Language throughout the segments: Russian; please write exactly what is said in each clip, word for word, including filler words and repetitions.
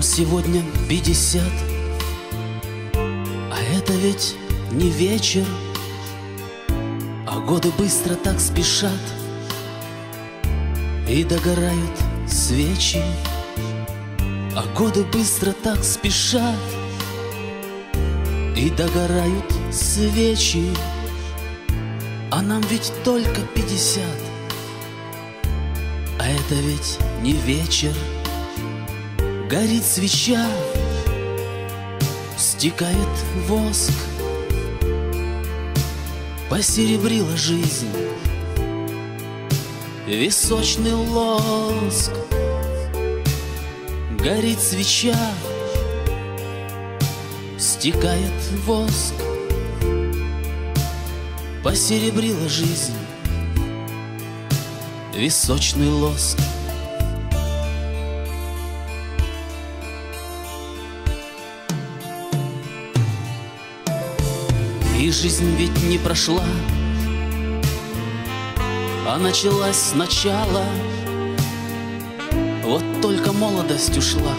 сегодня пятьдесят, а это ведь не вечер, а годы быстро так спешат, и догорают свечи, а годы быстро так спешат, и догорают свечи, а нам ведь только пятьдесят, а это ведь не вечер. Горит свеча, стекает воск, посеребрила жизнь височный лоск. Горит свеча, стекает воск, посеребрила жизнь височный лоск. И жизнь ведь не прошла, а началась сначала. Вот только молодость ушла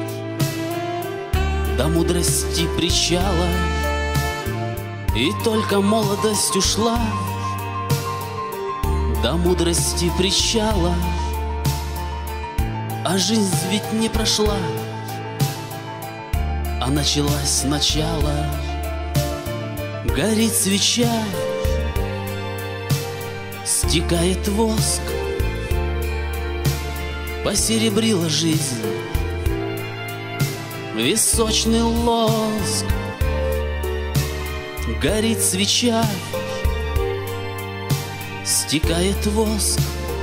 до мудрости причала, и только молодость ушла до мудрости причала. А жизнь ведь не прошла, а началась сначала. Горит свеча, стекает воск, посеребрила жизнь височный лоск. Горит свеча, стекает воск,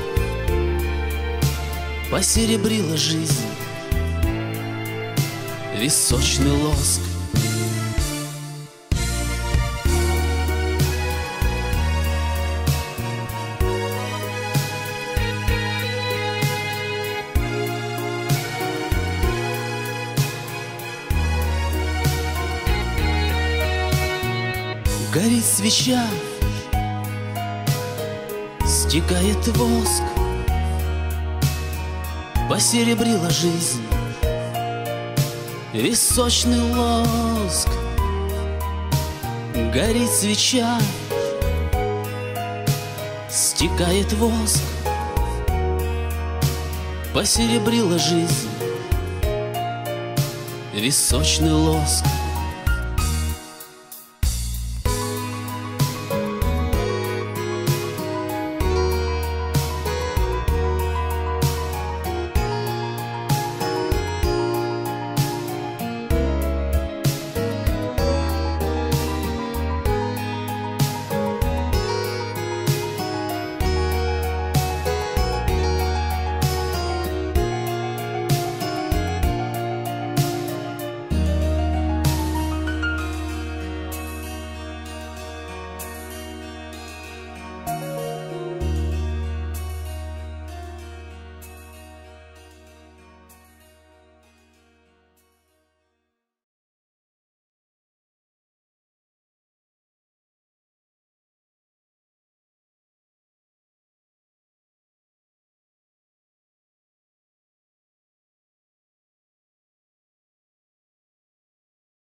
посеребрила жизнь височный лоск. Горит свеча, стекает воск, посеребрила жизнь височный лоск. Горит свеча, стекает воск, посеребрила жизнь височный лоск.